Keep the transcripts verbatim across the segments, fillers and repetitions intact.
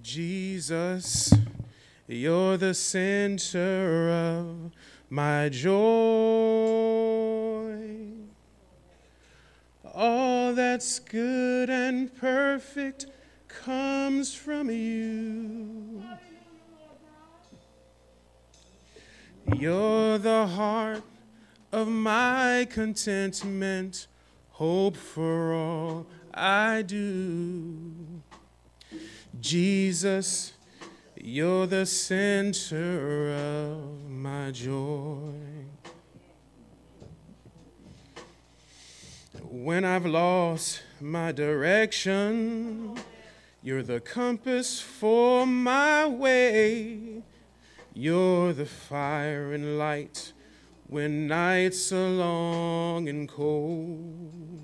Jesus, you're the center of my joy. All that's good and perfect comes from you. You're the heart of my contentment, hope for all I do. Jesus, you're the center of my joy. When I've lost my direction, you're the compass for my way. You're the fire and light when nights are long and cold.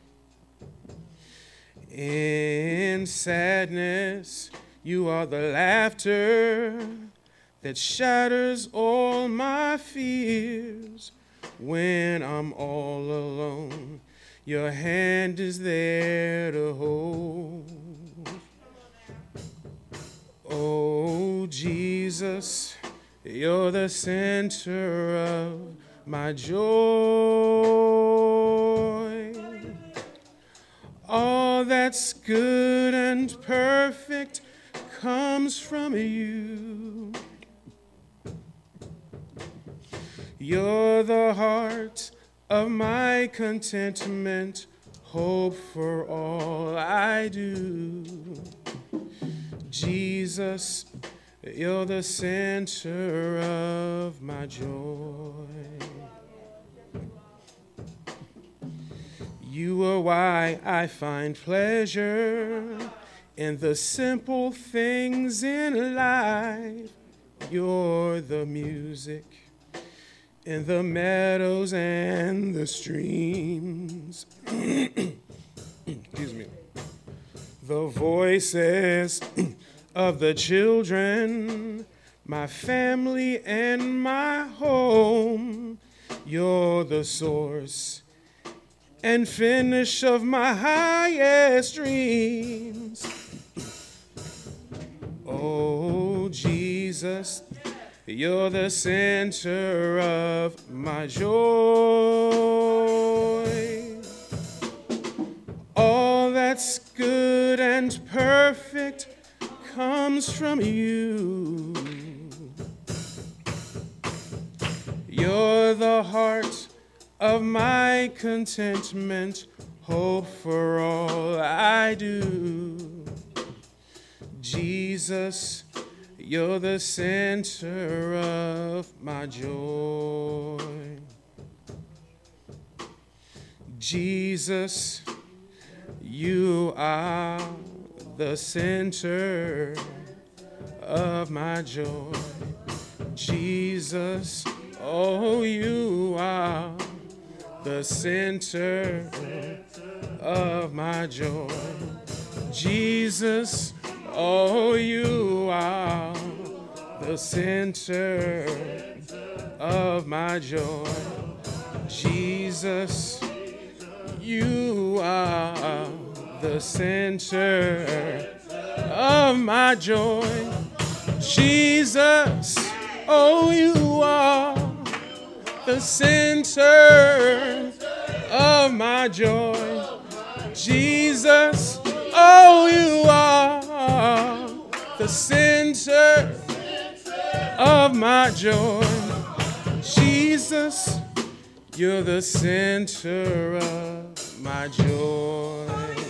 In sadness, you are the laughter that shatters all my fears. When I'm all alone, your hand is there to hold. Oh, Jesus, you're the center of my joy. All that's good and perfect comes from you. You're the heart of my contentment, hope for all I do. Jesus, you're the center of my joy. You are why I find pleasure in the simple things in life. You're the music in the meadows and the streams. Excuse me. The voices of the children, my family and my home. You're the source and finish of my highest dreams. Oh, Jesus, you're the center of my joy. All that's good and perfect comes from you. You're the heart of my contentment, hope for all I do. Jesus, you're the center of my joy. Jesus, you are the center of my joy. Jesus, oh, you are the center of my joy. Jesus, oh, you are the center of my joy. Jesus, you are the center of my joy. Jesus, oh, you are the center of my joy. Jesus, oh, you are the center of my joy. Jesus, you're the center of my joy.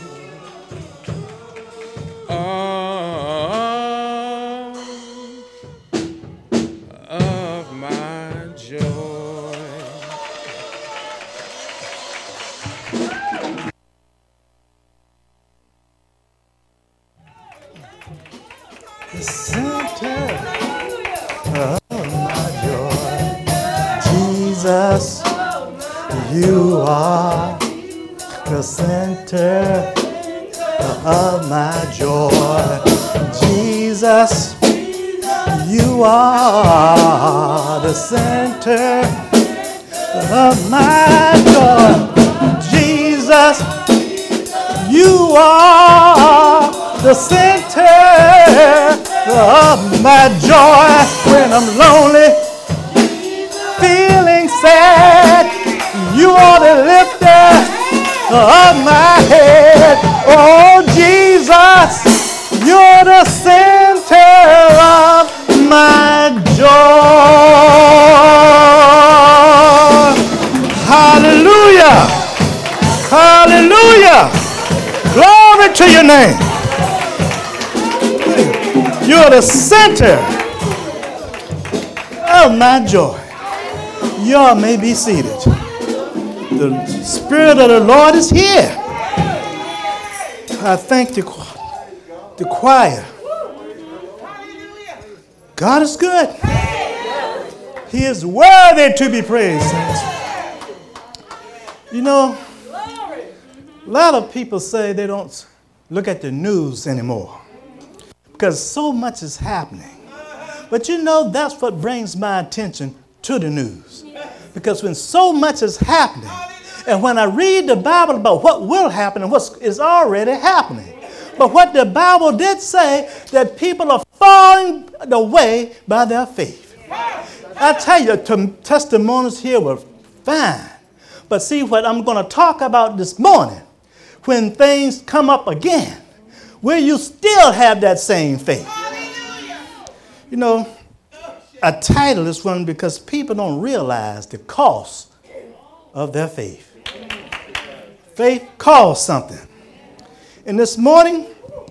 Oh, of my joy. The center of my joy. Jesus, you are the center of my joy. Jesus, you are the center of my joy. Jesus, you are the center of my joy. When I'm lonely, feeling sad, you are the lifter of my head. Oh, Jesus, you're the center of my joy. Hallelujah. Hallelujah. Glory to your name. You're the center of my joy. Y'all may be seated. The Spirit of the Lord is here. I thank the, the choir. God is good. He is worthy to be praised. You know, a lot of people say they don't look at the news anymore because so much is happening. But you know, that's what brings my attention to the news. Because when so much is happening, and when I read the Bible about what will happen and what is already happening, but what the Bible did say, that people are falling away by their faith. I tell you, t- testimonies here were fine. But see what I'm going to talk about this morning, when things come up again, will you still have that same faith? You know, I title this one because people don't realize the cost of their faith. Faith costs something. And this morning,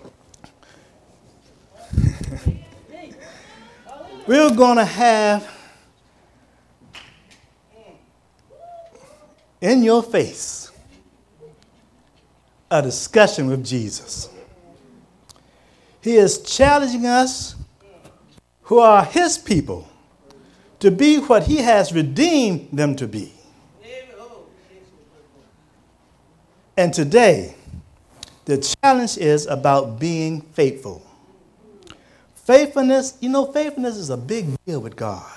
we're going to have in your face a discussion with Jesus. He is challenging us who are his people to be what he has redeemed them to be. And today, the challenge is about being faithful. Faithfulness, you know, faithfulness is a big deal with God.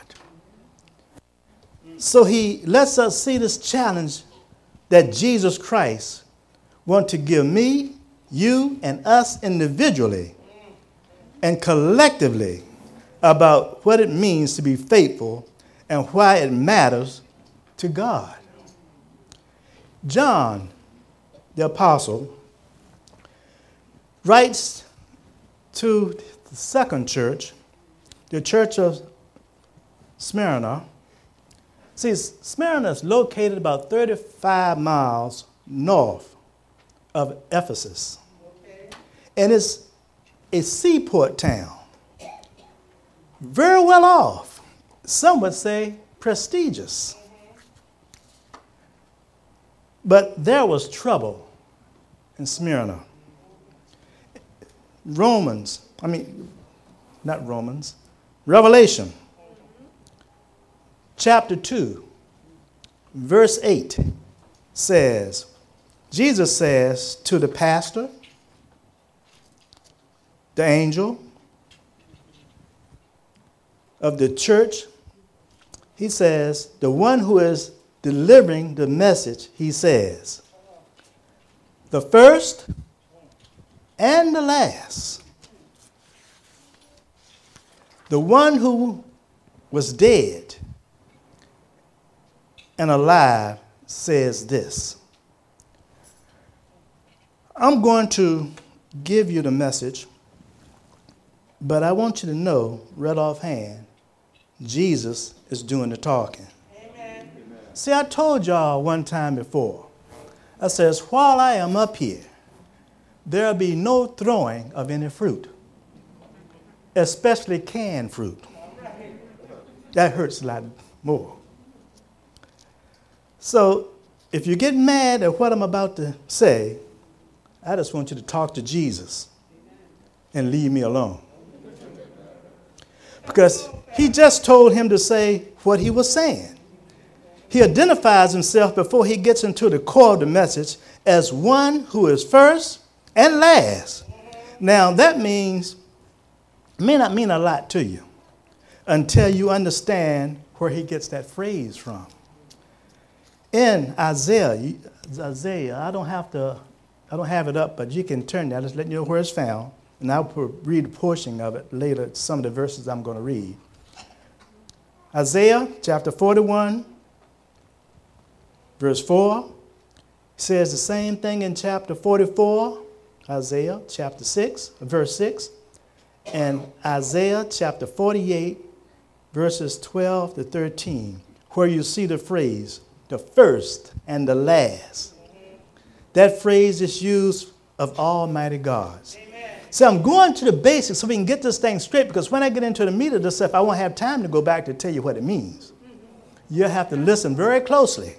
So he lets us see this challenge that Jesus Christ wants to give me, you, and us individually and collectively about what it means to be faithful and why it matters to God. John, the apostle, writes to the second church, the church of Smyrna. See, Smyrna is located about thirty-five miles north of Ephesus. Okay. And it's a seaport town. Very well off. Some would say prestigious. But there was trouble in Smyrna. Romans, I mean, not Romans, Revelation, chapter two, verse eight says, Jesus says to the pastor, the angel of the church, he says, the one who is delivering the message, he says, the first and the last, the one who was dead and alive says this. I'm going to give you the message, but I want you to know right offhand, Jesus is doing the talking. Amen. See, I told y'all one time before, I says, while I am up here, there'll be no throwing of any fruit, especially canned fruit. That hurts a lot more. So if you get mad at what I'm about to say, I just want you to talk to Jesus and leave me alone. Because he just told him to say what he was saying. He identifies himself before he gets into the core of the message as one who is first and last. Now that means, may not mean a lot to you until you understand where he gets that phrase from. In Isaiah, Isaiah, I don't have to, I don't have it up, but you can turn that. Let's let you know where it's found. And I'll read a portion of it later, some of the verses I'm going to read. Isaiah chapter forty-one, verse four, says the same thing in chapter forty-four, Isaiah chapter six, verse six, and Isaiah chapter forty-eight, verses twelve to thirteen, where you see the phrase, the first and the last. That phrase is used of Almighty God. So I'm going to the basics so we can get this thing straight, because when I get into the meat of this stuff, I won't have time to go back to tell you what it means. You'll have to listen very closely.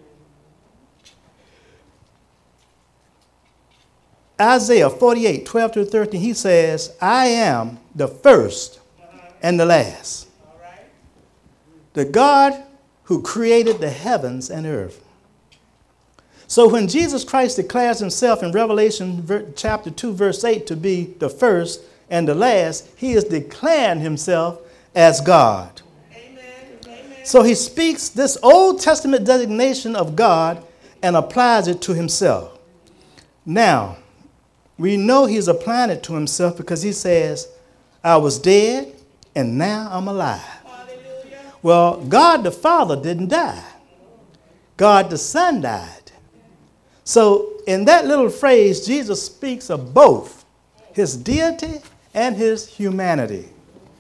Isaiah forty-eight, twelve to thirteen, he says, I am the first and the last. The God who created the heavens and earth. So when Jesus Christ declares himself in Revelation chapter two, verse eight to be the first and the last, he is declaring himself as God. Amen. Amen. So he speaks this Old Testament designation of God and applies it to himself. Now, we know he's applying it to himself because he says, I was dead and now I'm alive. Hallelujah. Well, God the Father didn't die. God the Son died. So in that little phrase, Jesus speaks of both his deity and his humanity.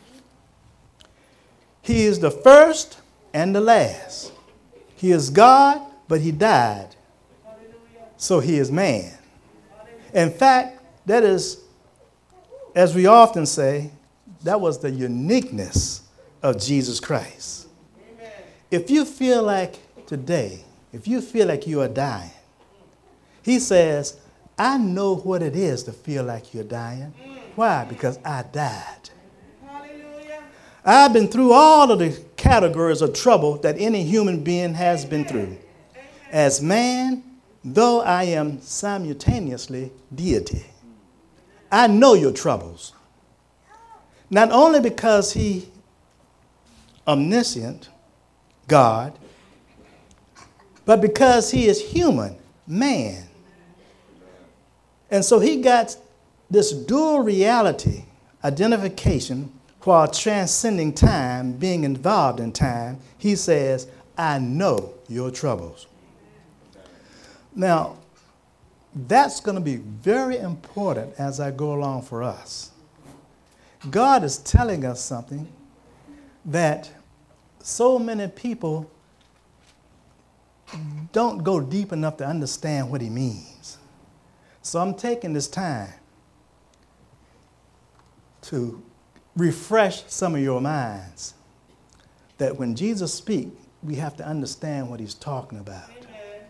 He is the first and the last. He is God, but he died. So he is man. In fact, that is, as we often say, that was the uniqueness of Jesus Christ. If you feel like today, if you feel like you are dying, he says, I know what it is to feel like you're dying. Why? Because I died. Hallelujah. I've been through all of the categories of trouble that any human being has been through. As man, though I am simultaneously deity. I know your troubles. Not only because he omniscient, God, but because he is human, man. And so he got this dual reality identification while transcending time, being involved in time. He says, I know your troubles. Now, that's going to be very important as I go along for us. God is telling us something that so many people don't go deep enough to understand what he means. So I'm taking this time to refresh some of your minds that when Jesus speaks, we have to understand what he's talking about. Amen.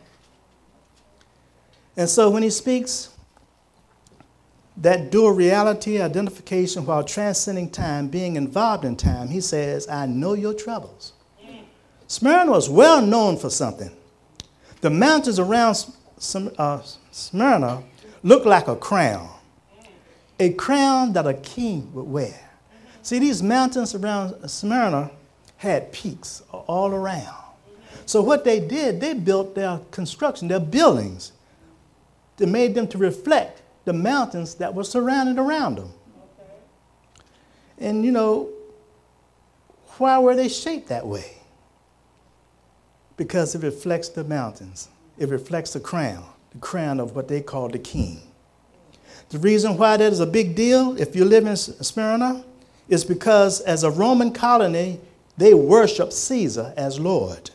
And so when he speaks, that dual reality identification while transcending time, being involved in time, he says, I know your troubles. Mm. Smyrna was well known for something. The mountains around uh, Smyrna looked like a crown, a crown that a king would wear. See, these mountains around Smyrna had peaks all around. So what they did, they built their construction, their buildings. They made them to reflect the mountains that were surrounded around them. And, you know, why were they shaped that way? Because it reflects the mountains. It reflects the crown, the crown of what they call the king. The reason why that is a big deal, if you live in Smyrna, is because as a Roman colony, they worshiped Caesar as Lord.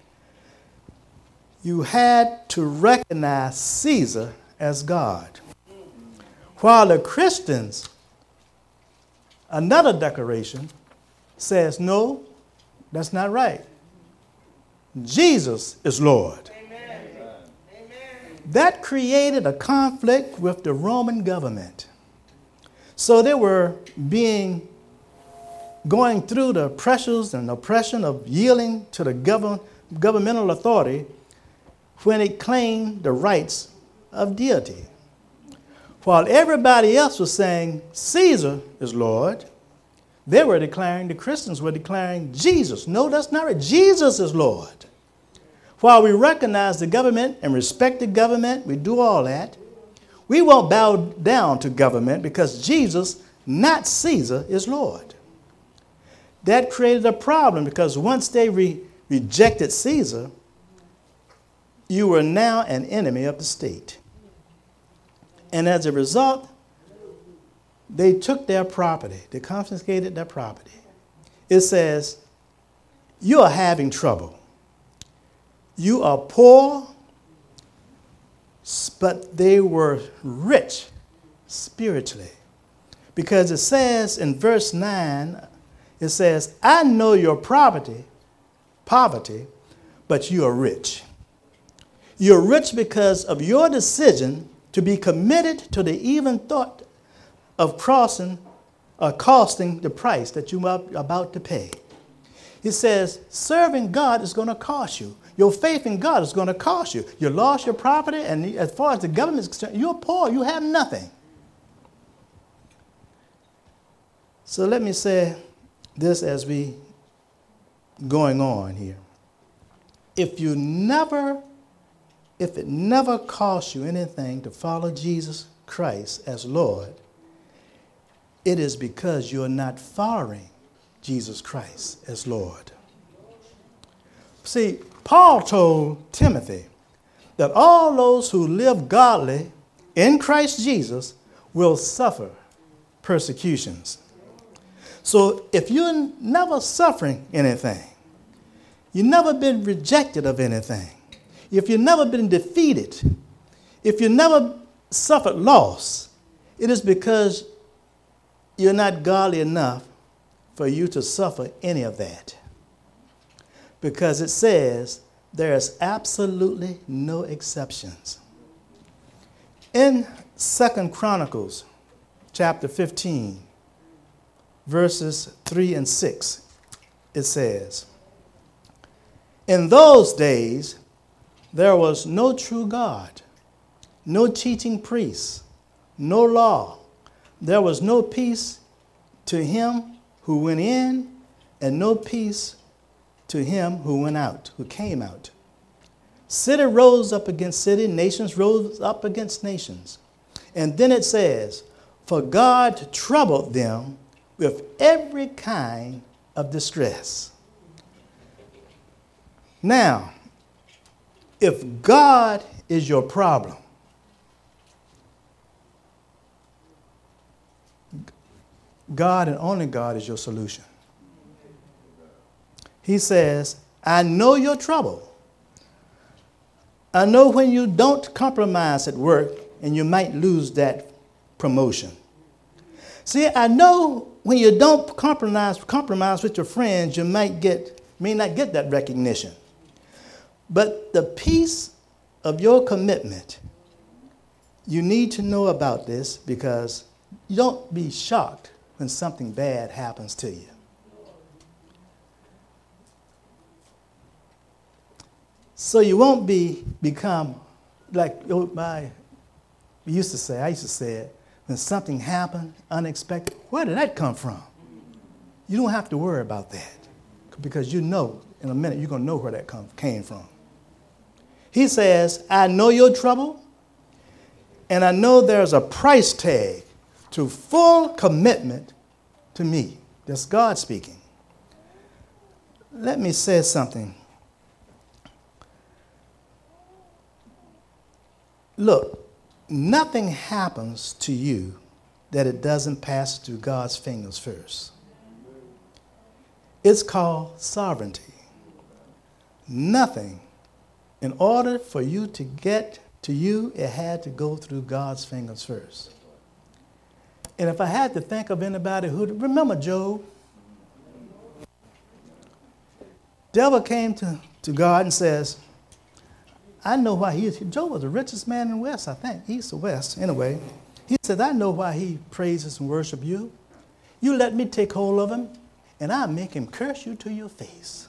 You had to recognize Caesar as God. While the Christians, another declaration says, no, that's not right. Jesus is Lord. Amen. Amen. That created a conflict with the Roman government. So they were being, going through the pressures and oppression of yielding to the govern, governmental authority when it claimed the rights of deity. While everybody else was saying Caesar is Lord, they were declaring, the Christians were declaring Jesus. No, that's not right. Jesus is Lord. While we recognize the government and respect the government, we do all that, We won't bow down to government because Jesus, not Caesar, is Lord. That created a problem because once they re- rejected Caesar, you were now an enemy of the state. And as a result, they took their property. They confiscated their property. It says, you are having trouble. You are poor, but they were rich spiritually. Because it says in verse nine, it says, I know your poverty, poverty, but you are rich. You're rich because of your decision to be committed to the even thought of crossing or costing the price that you're about to pay. He says, serving God is going to cost you. Your faith in God is going to cost you. You lost your property, and as far as the government is concerned, you're poor. You have nothing. So let me say this as we going on here. If you never, if it never costs you anything to follow Jesus Christ as Lord, it is because you're not following Jesus Christ as Lord. See, Paul told Timothy that all those who live godly in Christ Jesus will suffer persecutions. So if you're never suffering anything, you've never been rejected of anything, if you've never been defeated, if you never suffered loss, it is because you're not godly enough for you to suffer any of that. Because it says there is absolutely no exceptions. In Second Chronicles chapter fifteen, verses three and six, it says, in those days there was no true God, no teaching priests, no law. There was no peace to him who went in, and no peace to him who went out, who came out. City rose up against city, nations rose up against nations. And then it says, for God troubled them with every kind of distress. Now, if God is your problem, God and only God is your solution. He says, I know your trouble. I know when you don't compromise at work and you might lose that promotion. See, I know when you don't compromise, compromise with your friends, you might get, may not get that recognition. But the peace of your commitment, you need to know about this because you don't be shocked when something bad happens to you. So you won't be become like my we used to say, I used to say it, when something happened unexpected, where did that come from? You don't have to worry about that because you know in a minute you're going to know where that come, came from. He says, I know your trouble, and I know there's a price tag to full commitment to me. That's God speaking. Let me say something. Look, nothing happens to you that it doesn't pass through God's fingers first. It's called sovereignty. Nothing, in order for you to get to you, it had to go through God's fingers first. And if I had to think of anybody who, remember Job? Devil came to, to God and says, I know why he is. Job was the richest man in the West, I think, east or west, anyway. He said, I know why he praises and worships you. You let me take hold of him, and I'll make him curse you to your face.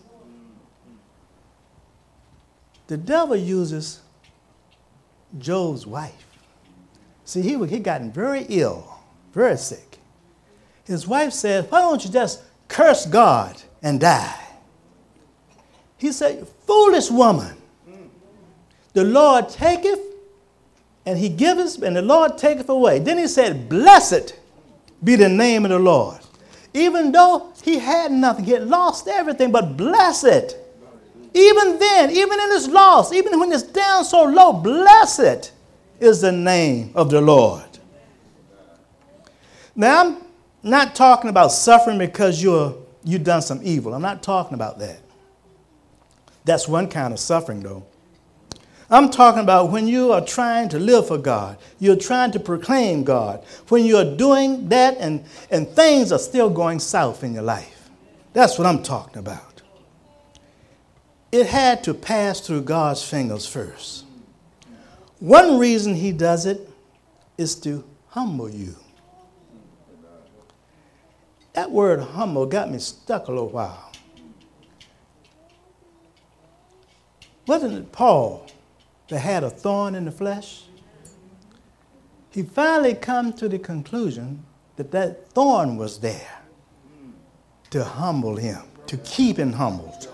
The devil uses Job's wife. See, he, he gotten very ill, very sick. His wife said, why don't you just curse God and die? He said, foolish woman, the Lord taketh and he giveth, and the Lord taketh away. Then he said, blessed be the name of the Lord. Even though he had nothing, he had lost everything, but blessed. Even then, even in his loss, even when it's down so low, blessed is the name of the Lord. Now, I'm not talking about suffering because you're, you've done some evil. I'm not talking about that. That's one kind of suffering, though. I'm talking about when you are trying to live for God. You're trying to proclaim God. When you're doing that and, and things are still going south in your life. That's what I'm talking about. It had to pass through God's fingers first. One reason he does it is to humble you. That word humble got me stuck a little while. Wasn't it Paul that had a thorn in the flesh? He finally come to the conclusion that that thorn was there to humble him, to keep him humbled.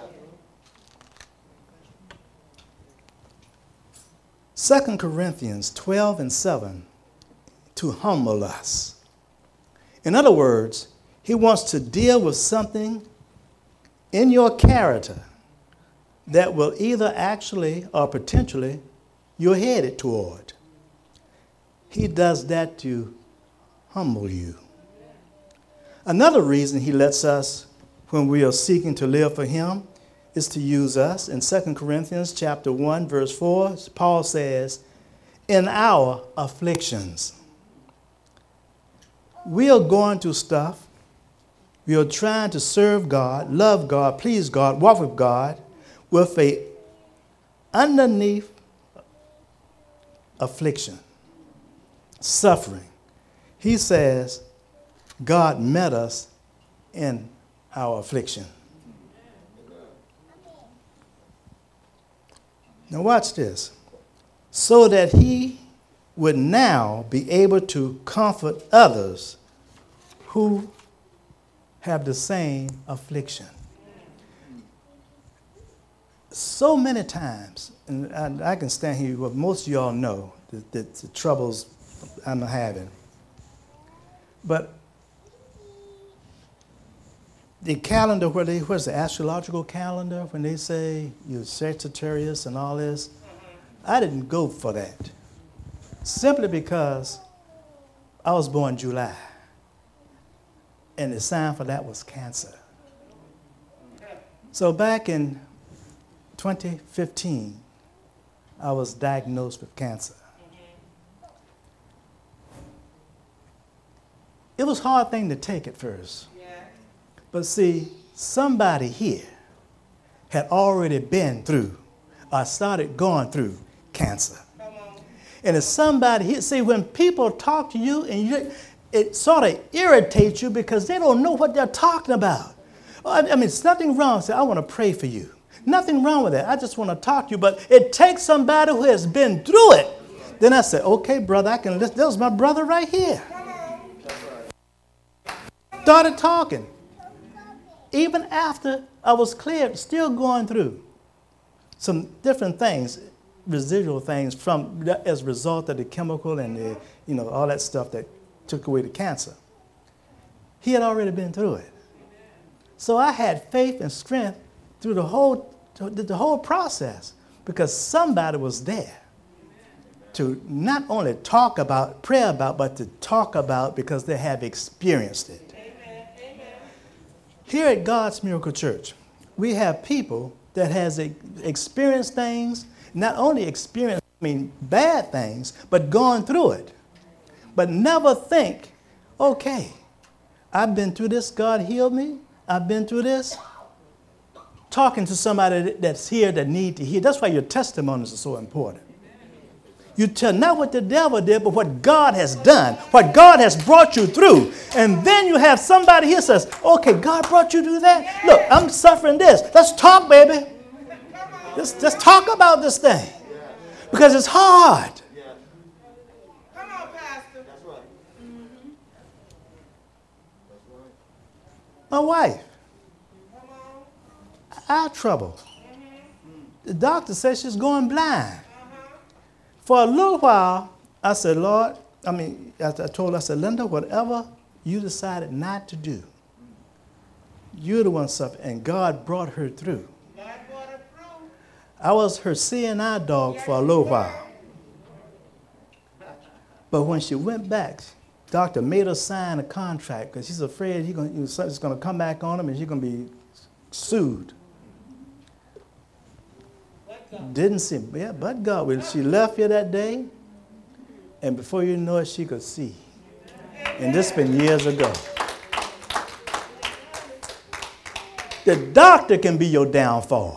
Second Corinthians twelve and seven, to humble us. In other words, he wants to deal with something in your character that will either actually or potentially you're headed toward. He does that to humble you. Another reason he lets us, when we are seeking to live for him, is to use us. In Second Corinthians chapter one, verse four, Paul says, in our afflictions. We are going through stuff. We are trying to serve God, love God, please God, walk with God, with a underneath affliction, suffering. He says, God met us in our affliction. Now watch this. So that he would now be able to comfort others who have the same affliction. So many times, and I, I can stand here, what most of y'all know, the, the, the troubles I'm having. But the calendar, where they, where's the astrological calendar, when they say you're Sagittarius and all this, I didn't go for that. Simply because I was born July. And the sign for that was Cancer. So back in twenty fifteen, I was diagnosed with cancer. It was a hard thing to take at first. Yeah. But see, somebody here had already been through or started going through cancer. And if somebody here, see, when people talk to you and you, it sort of irritates you because they don't know what they're talking about. I mean, it's nothing wrong. Say, I want to pray for you. Nothing wrong with that. I just want to talk to you. But it takes somebody who has been through it. Then I said, okay, brother, I can listen. That was my brother right here. Started talking. Even after I was cleared, still going through some different things, residual things from as a result of the chemical and the, you know, all that stuff that took away the cancer. He had already been through it. So I had faith and strength through the whole, the whole process because somebody was there to not only talk about, pray about, but to talk about because they have experienced it. Amen. Amen. Here at God's Miracle Church, we have people that has experienced things, not only experienced, I mean, bad things, but gone through it. But never think, okay, I've been through this, God healed me, I've been through this. Talking to somebody that's here that need to hear. That's why your testimonies are so important. You tell not what the devil did, but what God has done, what God has brought you through. And then you have somebody here says, okay, God brought you through that? Look, I'm suffering this. Let's talk, baby. Let's, let's talk about this thing. Because it's hard. Come on, Pastor. That's right. My wife. Eye trouble. The doctor says she's going blind. For a little while, I said, Lord, I mean, I, I told her, I said, Linda, whatever you decided not to do, you're the one suffering. And God brought her through. God brought her through. I was her C N I dog for a little while. But when she went back, doctor made her sign a contract because she's afraid he's gonna, something's going to come back on him and she's going to be sued. Didn't see, yeah, but God. When she left here that day, and before you know it, she could see. And this has been years ago. The doctor can be your downfall.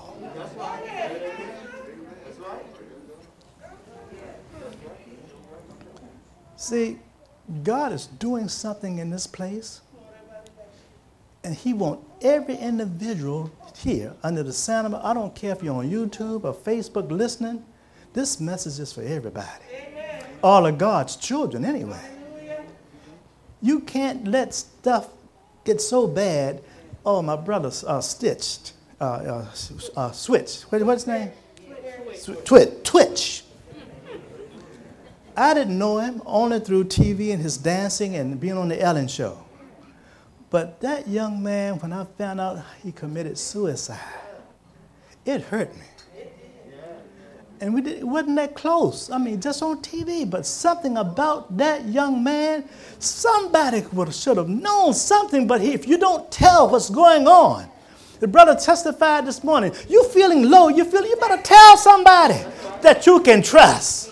See, God is doing something in this place, and he wants every individual here under the sound of it. I don't care if you're on YouTube or Facebook listening. This message is for everybody. Amen. All of God's children anyway. Hallelujah. You can't let stuff get so bad. Oh, my brother's uh, stitched, uh, uh, uh, switch. What, what's his name? Twitch. Twitch. Twitch. I didn't know him only through T V and his dancing and being on the Ellen Show. But that young man, when I found out he committed suicide, it hurt me. And we did, it wasn't that close. I mean, just on T V. But something about that young man, somebody would should have known something. But if you don't tell what's going on, the brother testified this morning, you feeling low, you feel you better tell somebody that you can trust.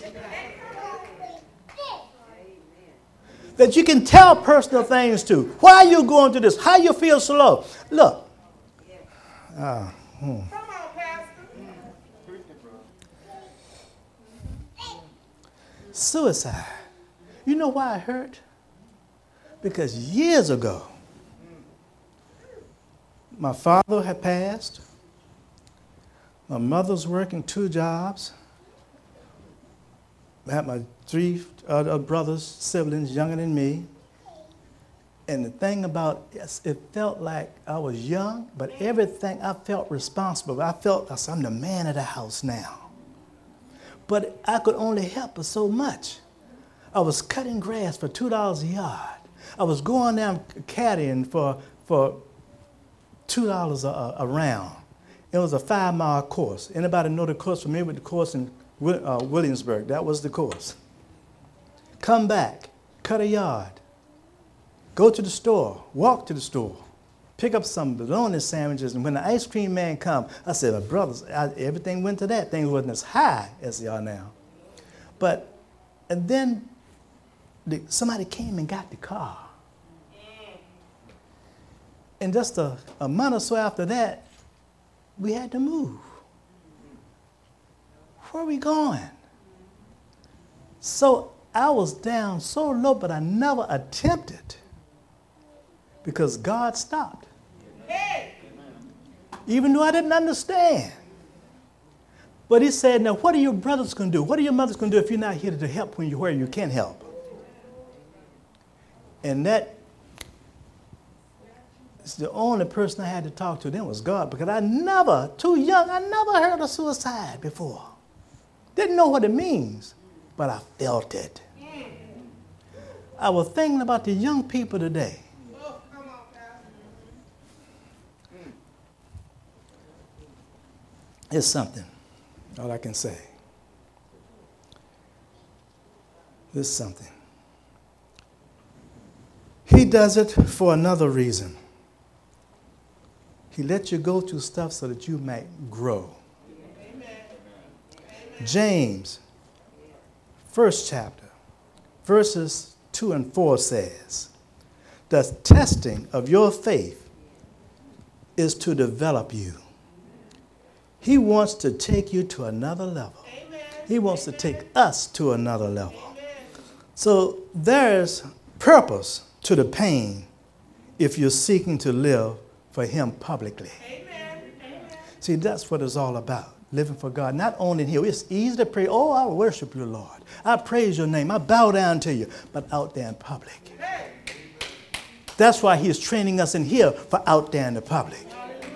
That you can tell personal things to. Why are you going through this? How you feel so low? Look. Uh, hmm. Come on, Pastor. Suicide. You know why it hurt? Because years ago, my father had passed. My mother's working two jobs. I had my three other brothers, siblings, younger than me. And the thing about it, it felt like I was young, but everything I felt responsible. I felt like I'm the man of the house now. But I could only help her so much. I was cutting grass for two dollars a yard. I was going down caddying for, for two dollars a, a round. It was a five-mile course. Anybody know the course? Familiar with the course in uh, Williamsburg? That was the course. Come back, cut a yard, go to the store, walk to the store, pick up some bologna sandwiches, and when the ice cream man come, I said, my brothers, I, everything went to that. Things wasn't as high as they are now. But, and then the, somebody came and got the car. And just a, a month or so after that, we had to move. Where are we going? So I was down so low, but I never attempted because God stopped. Even though I didn't understand. But he said, now what are your brothers going to do? What are your mothers going to do if you're not here to help when you where you can help? And that is the only person I had to talk to then was God, because I never, too young, I never heard of suicide before. Didn't know what it means, but I felt it. I was thinking about the young people today. Oh, come on, Pastor. It's something, all I can say. It's something. He does it for another reason. He lets you go through stuff so that you might grow. Amen. James, first chapter, verses two and four says, the testing of your faith is to develop you. He wants to take you to another level. Amen. He wants Amen. to take us to another level. Amen. So there's purpose to the pain if you're seeking to live for him publicly. Amen. See, that's what it's all about. Living for God, not only in here. It's easy to pray, oh, I worship you, Lord. I praise your name. I bow down to you. But out there in public. That's why he's training us in here for out there in the public.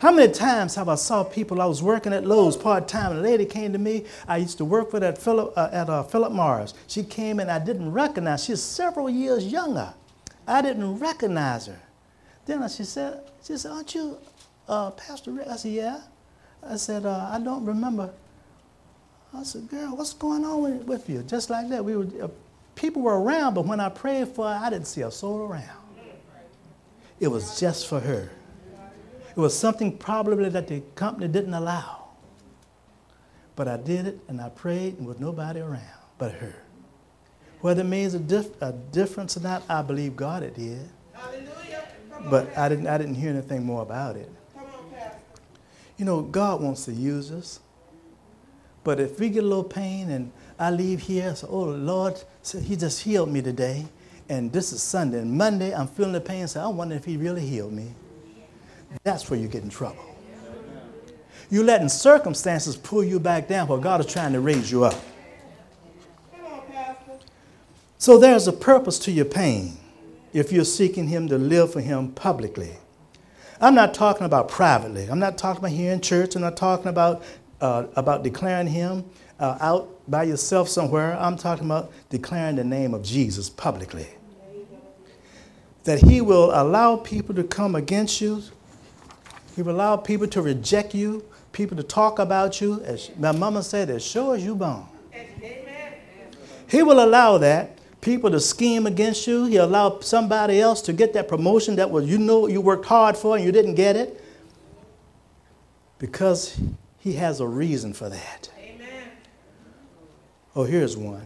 How many times have I saw people, I was working at Lowe's part-time, and a lady came to me. I used to work with at Philip, uh, at uh, Philip Morris. She came and I didn't recognize, she's several years younger. I didn't recognize her. Then she said, she said, aren't you uh, Pastor Rick? I said, yeah. I said, uh, I don't remember. I said, girl, what's going on with, with you? Just like that. We were, uh, people were around, but when I prayed for her, I didn't see a soul around. It was just for her. It was something probably that the company didn't allow. But I did it, and I prayed, and with nobody around but her. Whether it means a, dif- a difference or not, I believe God it did. Hallelujah. Come on, But Pastor. I didn't, I didn't hear anything more about it. Come on, Pastor. You know, God wants to use us. But if we get a little pain and I leave here, so, oh, Lord, so he just healed me today, and this is Sunday, and Monday I'm feeling the pain, so I wonder if he really healed me. That's where you get in trouble. You're letting circumstances pull you back down while God is trying to raise you up. Come on, Pastor. So there's a purpose to your pain if you're seeking him to live for him publicly. I'm not talking about privately. I'm not talking about here in church. I'm not talking about, uh, about declaring him uh, out by yourself somewhere. I'm talking about declaring the name of Jesus publicly. That he will allow people to come against you. He will allow people to reject you, people to talk about you. As my mama said, as sure as you born. Amen. He will allow that. People to scheme against you. He'll allow somebody else to get that promotion that was, you know, you worked hard for and you didn't get it. Because he has a reason for that. Amen. Oh, here's one.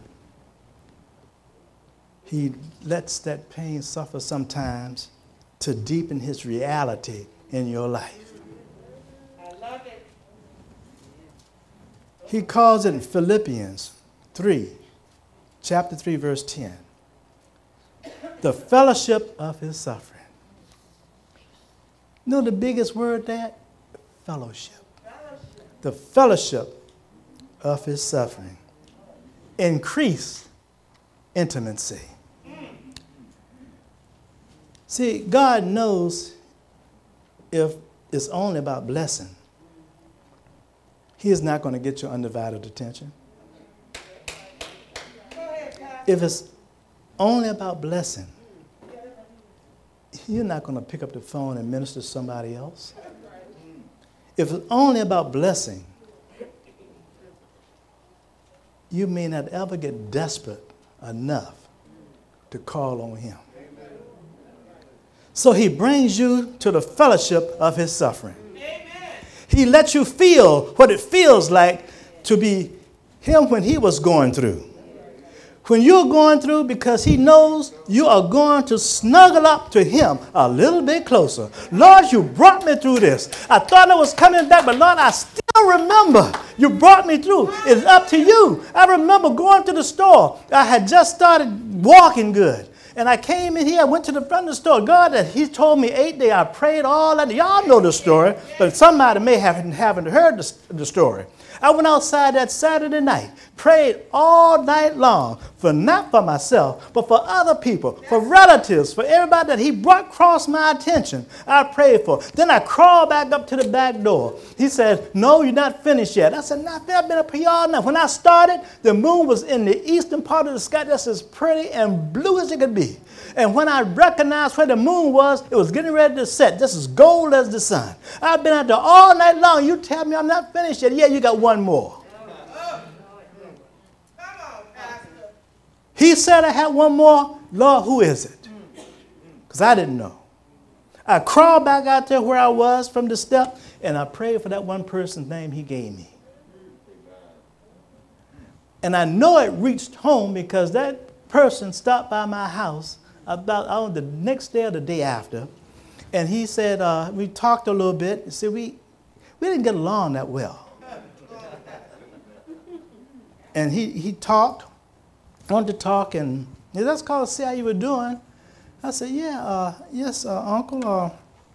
He lets that pain suffer sometimes to deepen his reality in your life. I love it. He calls it in Philippians three, chapter three, verse ten. The fellowship of his suffering. You know the biggest word there? Fellowship. Fellowship. The fellowship of his suffering. Increase intimacy. See, God knows if it's only about blessing, he is not going to get your undivided attention. Go ahead, Pastor. If it's only about blessing, you're not going to pick up the phone and minister to somebody else. If it's only about blessing, you may not ever get desperate enough to call on him. So he brings you to the fellowship of his suffering. Amen. He lets you feel what it feels like to be him when he was going through. When you're going through, because he knows you are going to snuggle up to him a little bit closer. Lord, you brought me through this. I thought I was coming back, but Lord, I still remember you brought me through. It's up to you. I remember going to the store. I had just started walking good. And I came in here, I went to the front of the store. God, that he told me eight days, I prayed all that. Y'all know the story, but somebody may haven't, haven't heard the, the story. I went outside that Saturday night, prayed all night long, for not for myself, but for other people, for relatives, for everybody that he brought across my attention. I prayed for. Then I crawled back up to the back door. He said, no, you're not finished yet. I said, no, I've been up here all night. When I started, the moon was in the eastern part of the sky, just as pretty and blue as it could be. And when I recognized where the moon was, it was getting ready to set, just as gold as the sun. I've been out there all night long. You tell me I'm not finished yet. Yeah, you got one more. Come on, Pastor. He said I had one more. Lord, who is it? Because I didn't know. I crawled back out there where I was from the step, and I prayed for that one person's name he gave me. And I know it reached home because that person stopped by my house about on the next day or the day after. And he said, uh, we talked a little bit. He said, we, we didn't get along that well. And he, he talked, wanted to talk, and he said, let's call to see how you were doing. I said, yeah, uh, yes, uh, Uncle, uh,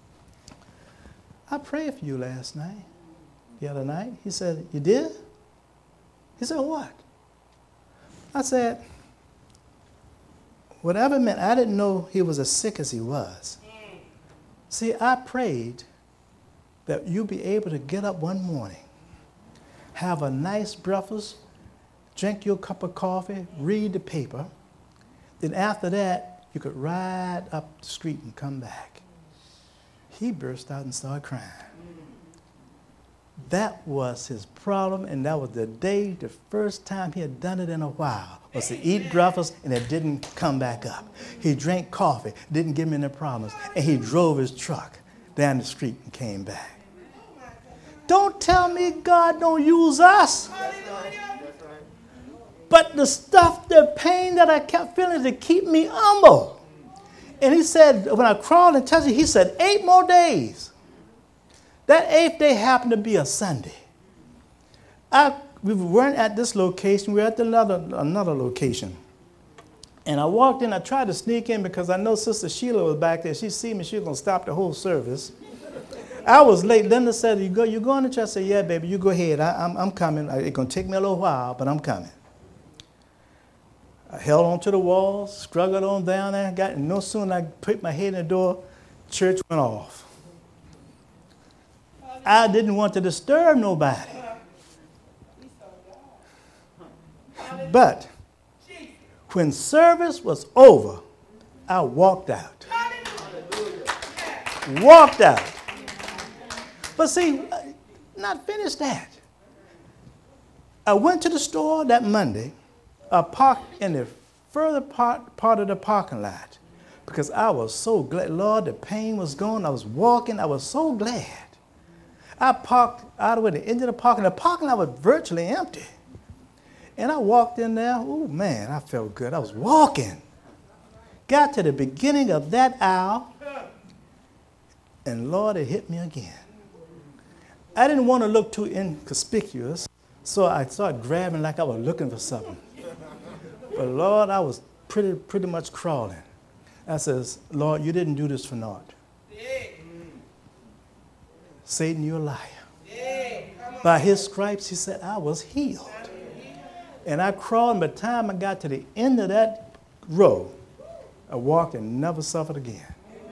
I prayed for you last night, the other night. He said, you did? He said, what? I said, whatever it meant, I didn't know he was as sick as he was. See, I prayed that you'll be able to get up one morning, have a nice breakfast, drink your cup of coffee, read the paper. Then after that, you could ride up the street and come back. He burst out and started crying. That was his problem, and that was the day, the first time he had done it in a while, was to eat breakfast, and it didn't come back up. He drank coffee, didn't give him any problems, and he drove his truck down the street and came back. Don't tell me God don't use us. But the stuff, the pain that I kept feeling to keep me humble. And he said, when I crawled and touched it, he said, eight more days. That eighth day happened to be a Sunday. I, we weren't at this location. We were at another, another location. And I walked in. I tried to sneak in because I know Sister Sheila was back there. She see me. She was going to stop the whole service. I was late. Linda said, you go, you going to church? I said, yeah, baby, you go ahead. I, I'm, I'm coming. It's going to take me a little while, but I'm coming. I held on to the walls, struggled on down there. Got, no sooner I put my head in the door, church went off. I didn't want to disturb nobody. But when service was over, I walked out. Walked out. But see, not finished that. I went to the store that Monday. I parked in the further part, part of the parking lot because I was so glad. Lord, the pain was gone. I was walking. I was so glad. I parked out of the end of the parking lot. The parking lot was virtually empty. And I walked in there. Oh, man, I felt good. I was walking. Got to the beginning of that aisle, and Lord, it hit me again. I didn't want to look too inconspicuous, so I started grabbing like I was looking for something. But Lord, I was pretty, pretty much crawling. I says, Lord, you didn't do this for naught. Satan, you're a liar. By his stripes, he said, I was healed. And I crawled, and by the time I got to the end of that row, I walked and never suffered again.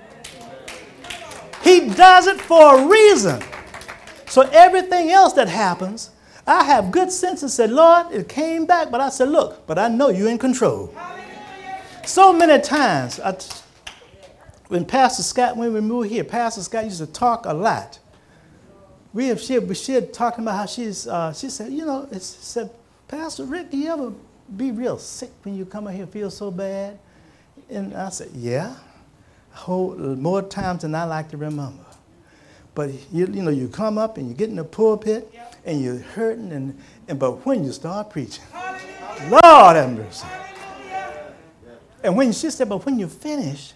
He does it for a reason. So everything else that happens, I have good sense and said, Lord, it came back, but I said, look, but I know you're in control. So many times, I, when Pastor Scott, when we moved here, Pastor Scott used to talk a lot. We have she, she had talking about how she's, uh, she said, you know, it's said, Pastor Rick, do you ever be real sick when you come out here and feel so bad? And I said, yeah, whole, more times than I like to remember. But you, you know, you come up and you get in the pulpit yep. and you're hurting, and, and but when you start preaching, Hallelujah. Lord have mercy. Hallelujah. And when she said, but when you finish,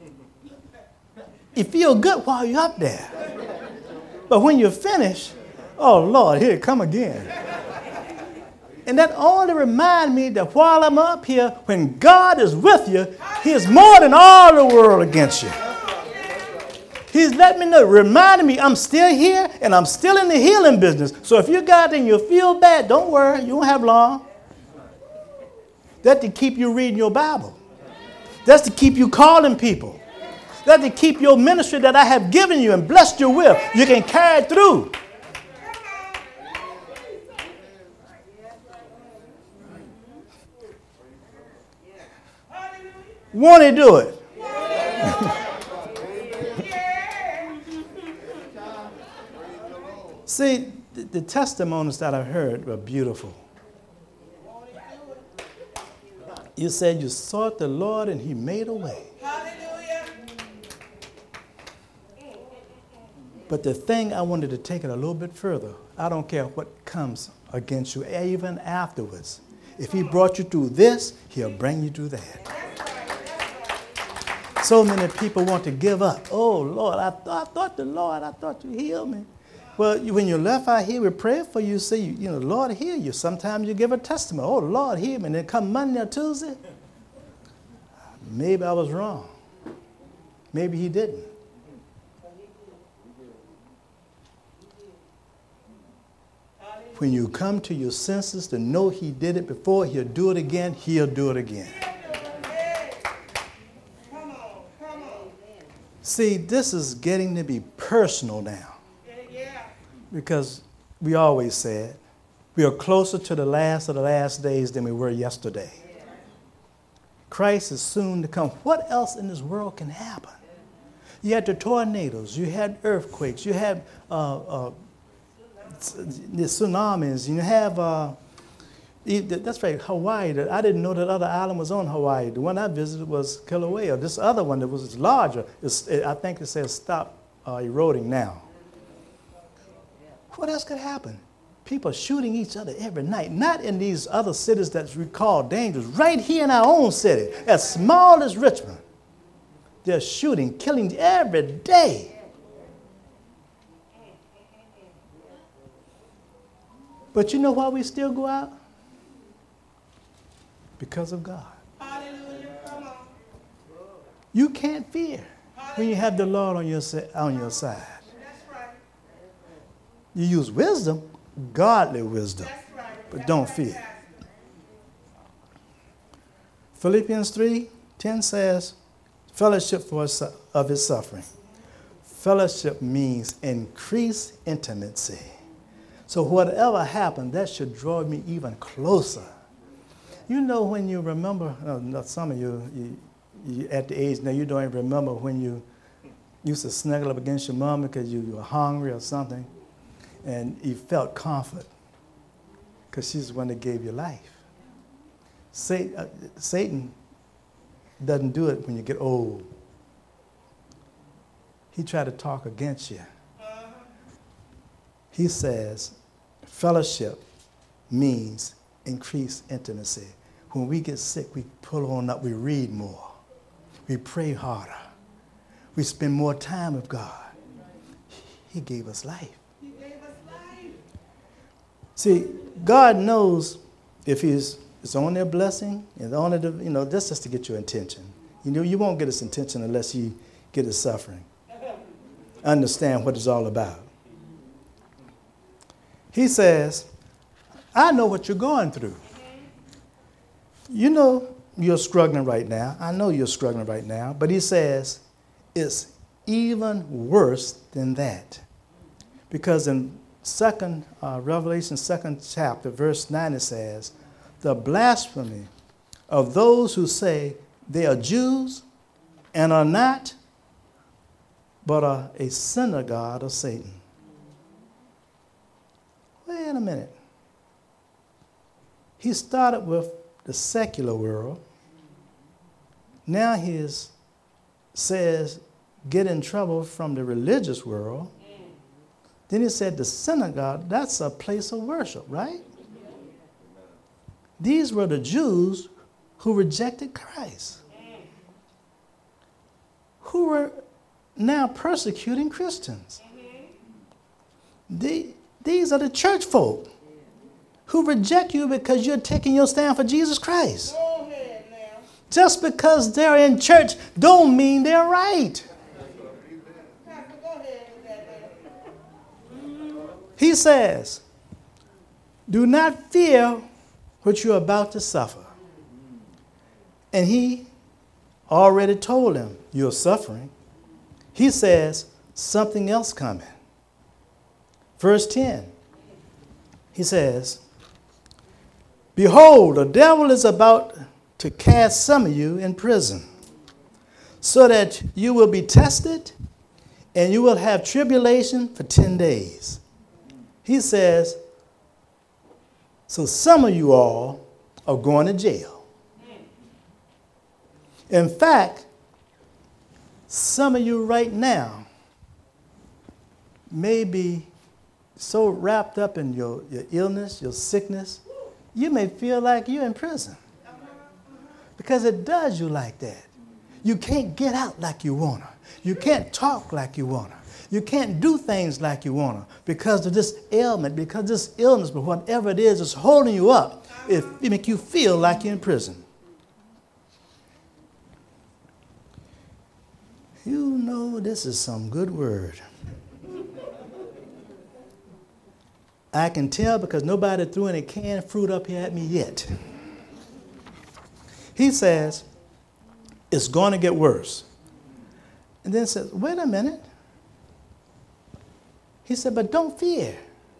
you feel good while you're up there. But when you finish, oh Lord, here it come again. And that only reminds me that while I'm up here, when God is with you, He is more than all the world against you. He's letting me know, reminding me I'm still here and I'm still in the healing business. So if you got it and you feel bad, don't worry, you won't have long. That's to keep you reading your Bible. That's to keep you calling people. That's to keep your ministry that I have given you and blessed you with. You can carry it through. Won't He do it? See, the, the testimonies that I heard were beautiful. You said you sought the Lord and He made a way. Hallelujah. But the thing I wanted to take it a little bit further, I don't care what comes against you, even afterwards. If He brought you through this, He'll bring you through that. So many people want to give up. Oh, Lord, I, th- I thought the Lord, I thought you healed me. Well, you, when you left out here, we prayed for you. Say, you, you know, Lord, heal you. Sometimes you give a testimony. Oh, Lord, heal me. And then come Monday or Tuesday, maybe I was wrong. Maybe He didn't. When you come to your senses to know He did it before, He'll do it again. He'll do it again. See, this is getting to be personal now. because we always said we are closer to the last of the last days than we were yesterday. Christ is soon to come. What else in this world can happen? You had the tornadoes, you had earthquakes, you had uh, uh, the tsunamis, you have, uh, that's right, Hawaii. I didn't know that other island was on Hawaii. The one I visited was Kilauea. This other one that was larger, it's, I think it says stop uh, eroding now. What else could happen? People shooting each other every night, not in these other cities that we call dangerous, right here in our own city, as small as Richmond. They're shooting, killing every day. But you know why we still go out? Because of God. Hallelujah. Come on. You can't fear when you have the Lord on your, on your side. That's right. You use wisdom, godly wisdom, That's right. but That's don't right, fear. Pastor. Philippians three ten says, fellowship for his, of his suffering. Fellowship means increased intimacy. So whatever happened, that should draw me even closer. You know, when you remember, uh, some of you, you, you at the age now, you don't even remember when you used to snuggle up against your mom because you, you were hungry or something, and you felt comfort because she's the one that gave you life. Satan, uh, Satan doesn't do it when you get old. He tried to talk against you. He says fellowship means increased intimacy. When we get sick, we pull on up, we read more. We pray harder. We spend more time with God. He gave us life. He gave us life. See, God knows if he's it's only a blessing, and only the, you know, that's just to get your attention. You know, you won't get his attention unless you get his suffering. Understand what it's all about. He says, I know what you're going through. You know you're struggling right now. I know you're struggling right now. But he says, it's even worse than that. Because in second uh, Revelation, second chapter, verse nine, it says, the blasphemy of those who say they are Jews and are not, but are a synagogue of Satan. Wait a minute. He started with the secular world. Now he is, says, get in trouble from the religious world. Then he said the synagogue, that's a place of worship, right? These were the Jews who rejected Christ, who were now persecuting Christians. The, these are the church folk who reject you because you're taking your stand for Jesus Christ. Go ahead now. Just because they're in church don't mean they're right. Pastor, go ahead with that there. He says, do not fear what you're about to suffer. And he already told them, you're suffering. He says, something else coming. Verse ten, he says, behold, the devil is about to cast some of you in prison, so that you will be tested, and you will have tribulation for ten days. He says, so some of you all are going to jail. In fact, some of you right now may be so wrapped up in your, your illness, your sickness, you may feel like you're in prison. Because it does you like that. You can't get out like you want to. You can't talk like you want to. You can't do things like you want to because of this ailment, because of this illness, but whatever it is, it's holding you up. It, it makes you feel like you're in prison. You know this is some good word. I can tell because nobody threw any canned fruit up here at me yet. He says, it's going to get worse. And then says, wait a minute. He said, but don't fear.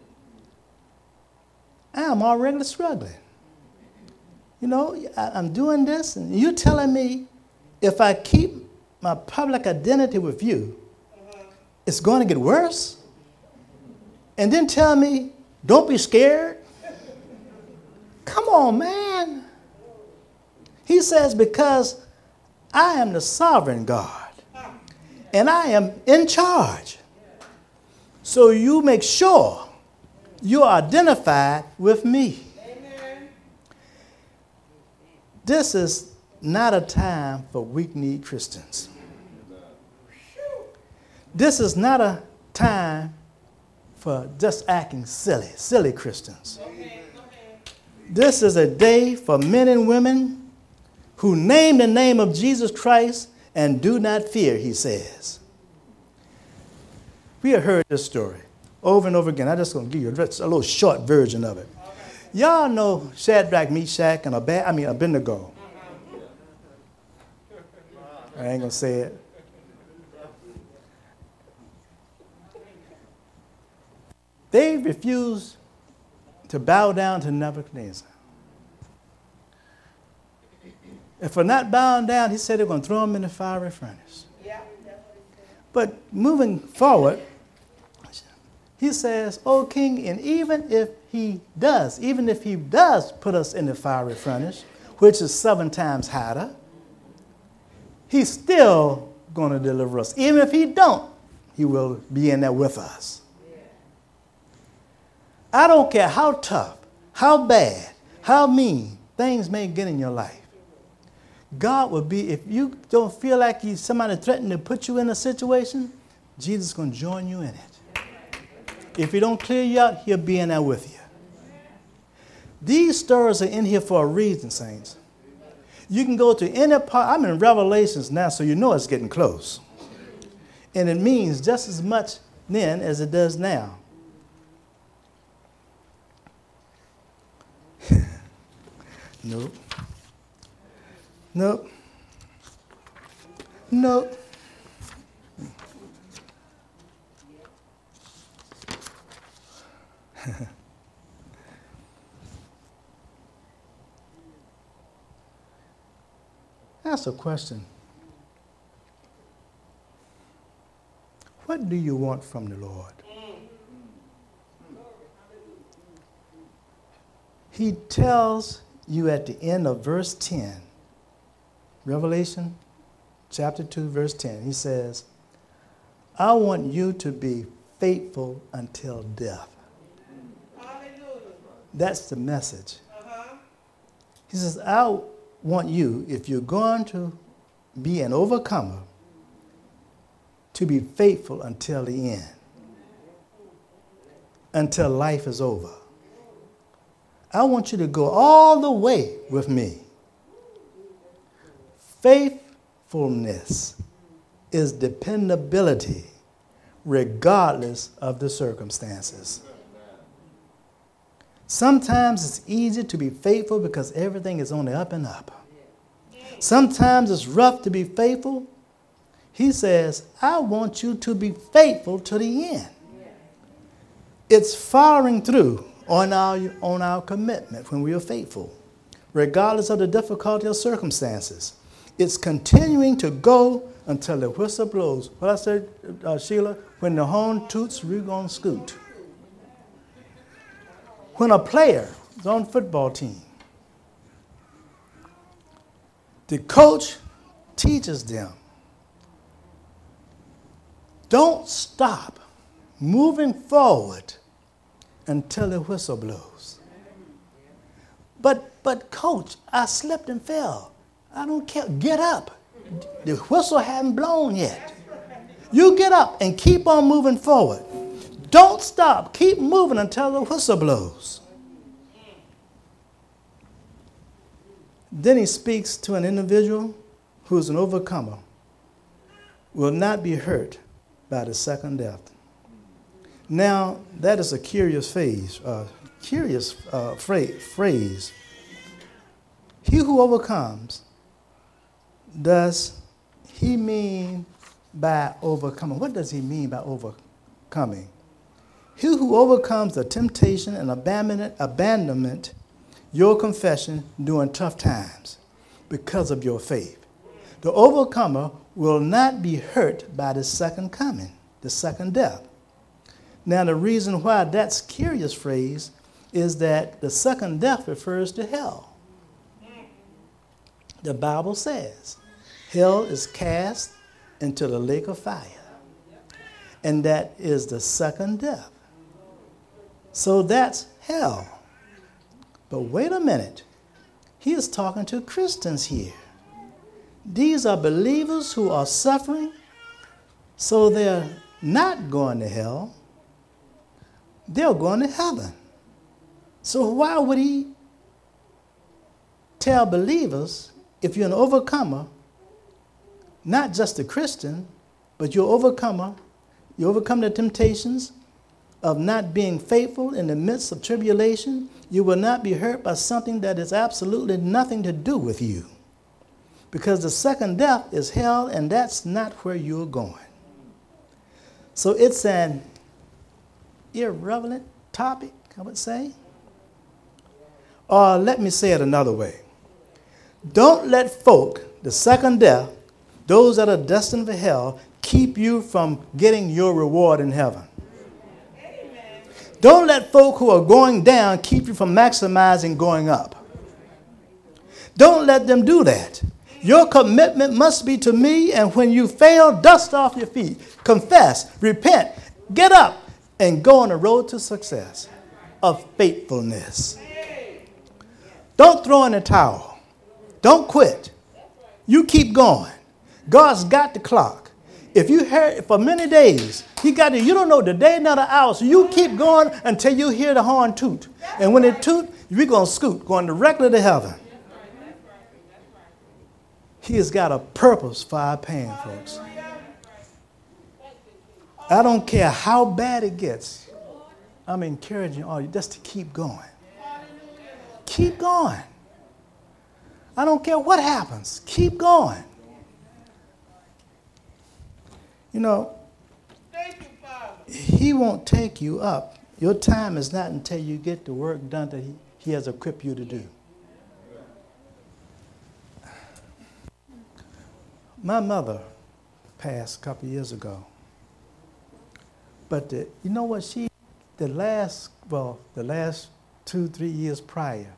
I'm already struggling. You know, I, I'm doing this, and you're telling me if I keep my public identity with you, it's going to get worse? And then tell me, don't be scared? Come on, man. He says, because I am the sovereign God, and I am in charge. So you make sure you're identified with me. Amen. This is not a time for weak-kneed Christians. This is not a time for just acting silly, silly Christians. Okay, go ahead. This is a day for men and women who name the name of Jesus Christ and do not fear, he says. We have heard this story over and over again. I'm just going to give you a, a little short version of it. Okay. Y'all know Shadrach, Meshach, and Abed, I mean Abednego. I ain't going to say it. They refused to bow down to Nebuchadnezzar. And for not bowing down, he said they're going to throw him in the fiery furnace. Yeah, that's what he said. But moving forward, he says, O king, and even if he does, even if he does put us in the fiery furnace, which is seven times hotter, he's still going to deliver us. Even if he don't, he will be in there with us. I don't care how tough, how bad, how mean things may get in your life. God will be, if you don't feel like he's somebody threatening to put you in a situation, Jesus is going to join you in it. If he don't clear you out, he'll be in there with you. These stories are in here for a reason, saints. You can go to any part. I'm in Revelations now, so you know it's getting close. And it means just as much then as it does now. Nope. Nope. Nope. Ask a question. What do you want from the Lord? He tells you at the end of verse ten, Revelation chapter two, verse ten, he says, I want you to be faithful until death. Hallelujah. That's the message. Uh-huh. He says, I want you, if you're going to be an overcomer, to be faithful until the end, until life is over. I want you to go all the way with me. Faithfulness is dependability regardless of the circumstances. Sometimes it's easy to be faithful because everything is on the up and up. Sometimes it's rough to be faithful. He says, I want you to be faithful to the end. It's following through on our, on our commitment when we are faithful, regardless of the difficulty or circumstances. It's continuing to go until the whistle blows. What I said, uh, Sheila, when the horn toots, we're going to scoot. When a player is on a football team, the coach teaches them, don't stop moving forward until the whistle blows. But, but coach, I slipped and fell. I don't care. Get up. The whistle hadn't blown yet. You get up and keep on moving forward. Don't stop. Keep moving until the whistle blows. Then he speaks to an individual who is an overcomer, will not be hurt by the second death. Now, that is a curious phase, uh, curious uh, phrase, phrase. He who overcomes, does he mean by overcoming? What does he mean by overcoming? He who overcomes the temptation and abandonment, abandonment, your confession during tough times because of your faith. The overcomer will not be hurt by the second coming, the second death. Now, the reason why that's curious phrase is that the second death refers to hell. The Bible says hell is cast into the lake of fire, and that is the second death. So that's hell. But wait a minute. He is talking to Christians here. These are believers who are suffering, so they're not going to hell. They're going to heaven. So why would he tell believers, if you're an overcomer, not just a Christian, but you're an overcomer, you overcome the temptations of not being faithful in the midst of tribulation, you will not be hurt by something that is absolutely nothing to do with you. Because the second death is hell, and that's not where you're going. So it's an irrelevant topic, I would say. Or let me say it another way. Don't let folk, the second death, those that are destined for hell, keep you from getting your reward in heaven. Amen. Don't let folk who are going down keep you from maximizing going up. Don't let them do that. Your commitment must be to me, and when you fail, dust off your feet, confess, repent, get up, and go on the road to success of faithfulness. Don't throw in the towel. Don't quit. You keep going. God's got the clock. If you heard for many days, he got it. You don't know the day nor the hour, so you keep going until you hear the horn toot. And when it toot, we're going to scoot, going directly to heaven. He has got a purpose for our pain, folks. I don't care how bad it gets. I'm encouraging all you just to keep going. Keep going. I don't care what happens. Keep going. You know, he won't take you up. Your time is not until you get the work done that he, he has equipped you to do. My mother passed a couple of years ago. But the, you know what? She, the last, well, the last two, three years prior,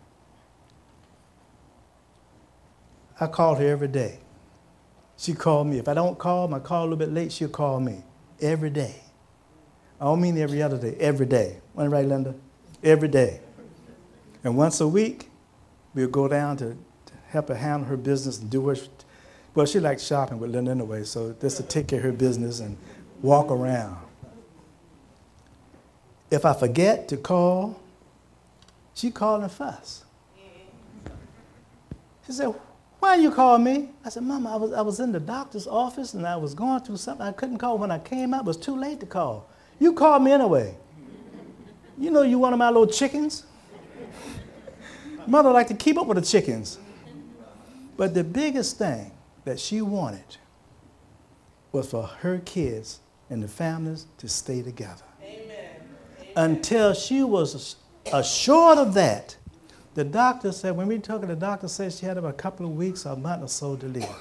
I called her every day. She called me. If I don't call, I call a little bit late, she'll call me every day. I don't mean every other day, every day. Wasn't it right, Linda? Every day. And once a week, we'll go down to, to help her handle her business and do what she, well, she likes shopping with Linda anyway, so just to take care of her business and walk around. If I forget to call, she called and fuss. She said, why you call me? I said, Mama, I was, I was in the doctor's office and I was going through something. I couldn't call. When I came out, it was too late to call. You called me anyway. You know you one of my little chickens. Mother liked to keep up with the chickens. But the biggest thing that she wanted was for her kids and the families to stay together. Amen. Amen. Until she was assured of that, the doctor said, when we took her, the doctor said she had about a couple of weeks or a month or so to live.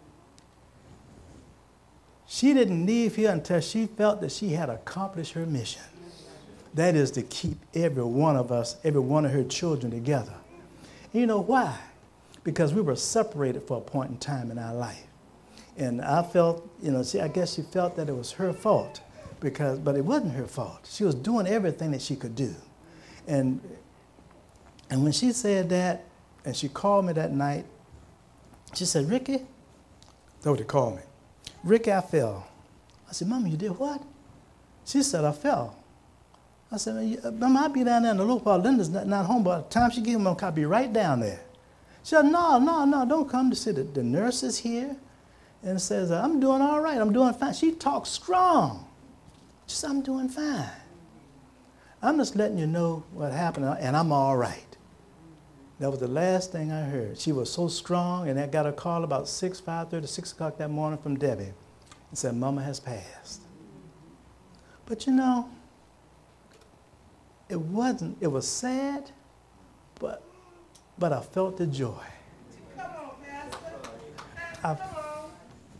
She didn't leave here until she felt that she had accomplished her mission. That is to keep every one of us, every one of her children together. And you know why? Because we were separated for a point in time in our life. And I felt, you know, she, I guess she felt that it was her fault, because, but it wasn't her fault. She was doing everything that she could do. And, and when she said that, and she called me that night, she said, Ricky, that's what they called me. Ricky, I fell. I said, Mama, you did what? She said, I fell. I said, Mama, I'll be down there in the loop while Linda's not, not home, but by the time she gave me, I'll be right down there. She said, no, no, no, don't come to see the, the nurse is here. And says, I'm doing all right, I'm doing fine. She talks strong. She said, I'm doing fine. I'm just letting you know what happened, and I'm all right. That was the last thing I heard. She was so strong, and I got a call about six, five thirty, six o'clock that morning from Debbie and said, Mama has passed. But you know, it wasn't, it was sad, but, but I felt the joy. Come on, Pastor. I, Come on.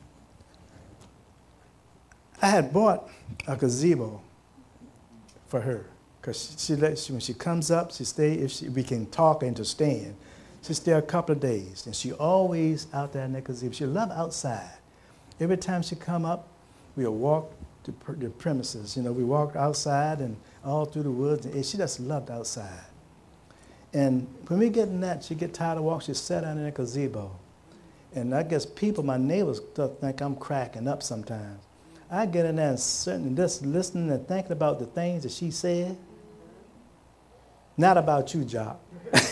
I had bought a gazebo for her because she, she, let, she when she comes up, she stay. If she, we can talk and to stand, she stay a couple of days, and she always out there in that gazebo. She loved outside. Every time she come up, we'll walk to per, the premises. You know, we walked outside and all through the woods, and she just loved outside. And when we get in that, she get tired of walking. She sat down in the gazebo, and I guess people, my neighbors, think I'm cracking up sometimes. I get in there and certainly just listening and thinking about the things that she said. Not about you, Jock.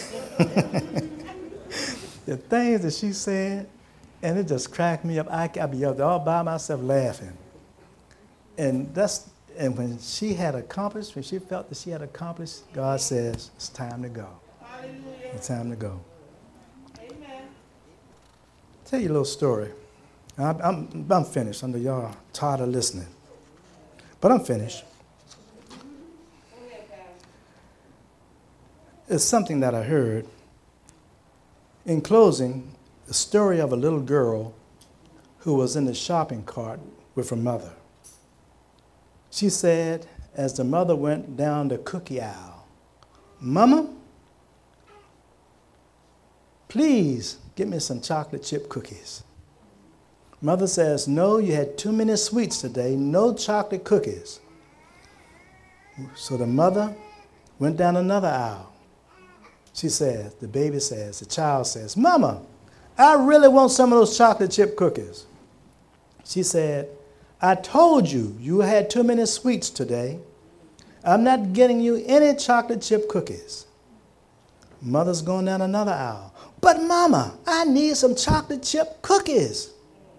The things that she said, and it just cracked me up. I, I be up there all by myself laughing. And that's and when she had accomplished, when she felt that she had accomplished, God says, it's time to go. Hallelujah. It's time to go. Amen. Tell you a little story. I'm, I'm, I'm finished. I know y'all tired of listening. But I'm finished. Go ahead, Pastor. It's something that I heard. In closing, the story of a little girl who was in the shopping cart with her mother. She said, as the mother went down the cookie aisle, "Mama, please get me some chocolate chip cookies." Mother says, "No, you had too many sweets today, no chocolate cookies." So the mother went down another aisle. She says, the baby says, the child says, "Mama, I really want some of those chocolate chip cookies." She said, "I told you you had too many sweets today. I'm not getting you any chocolate chip cookies." Mother's going down another aisle. "But Mama, I need some chocolate chip cookies."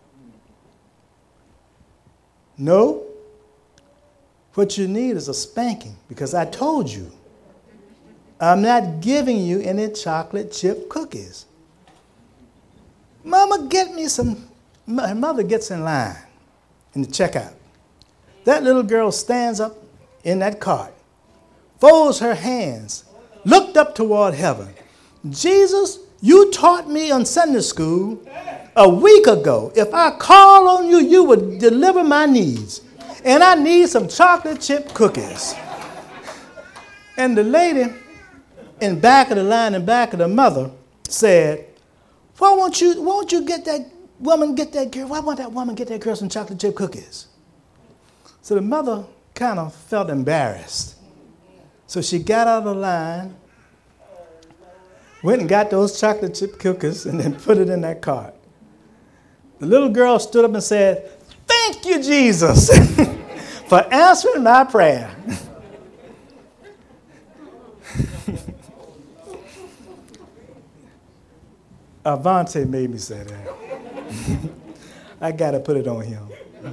"No, what you need is a spanking because I told you I'm not giving you any chocolate chip cookies." "Mama, get me some." Her mother gets in line in the checkout. That little girl stands up in that cart, folds her hands, looked up toward heaven. "Jesus, you taught me on Sunday school a week ago, if I call on you, you would deliver my needs. And I need some chocolate chip cookies." And the lady in back of the line, in back of the mother, said, why won't you, why won't you get that woman, get that girl, why won't that woman get that girl some chocolate chip cookies? So the mother kind of felt embarrassed. So she got out of the line, went and got those chocolate chip cookies, and then put it in that cart. The little girl stood up and said, "Thank you, Jesus, for answering my prayer." Avante made me say that. I got to put it on him.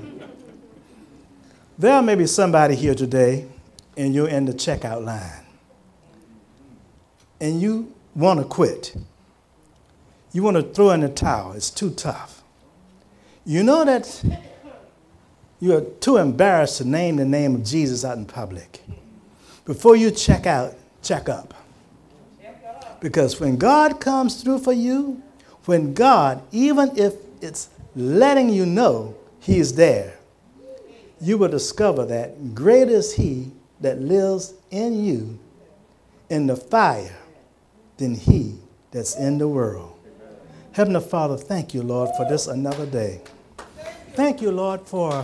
There may be somebody here today, and you're in the checkout line, and you want to quit. You want to throw in the towel. It's too tough. You know that you are too embarrassed to name the name of Jesus out in public. Before you check out, check up. Because when God comes through for you, when God, even if it's letting you know He is there, you will discover that greater is He that lives in you in the fire than he that's in the world. Heavenly Father, thank you, Lord, for this another day. Thank you, Lord, for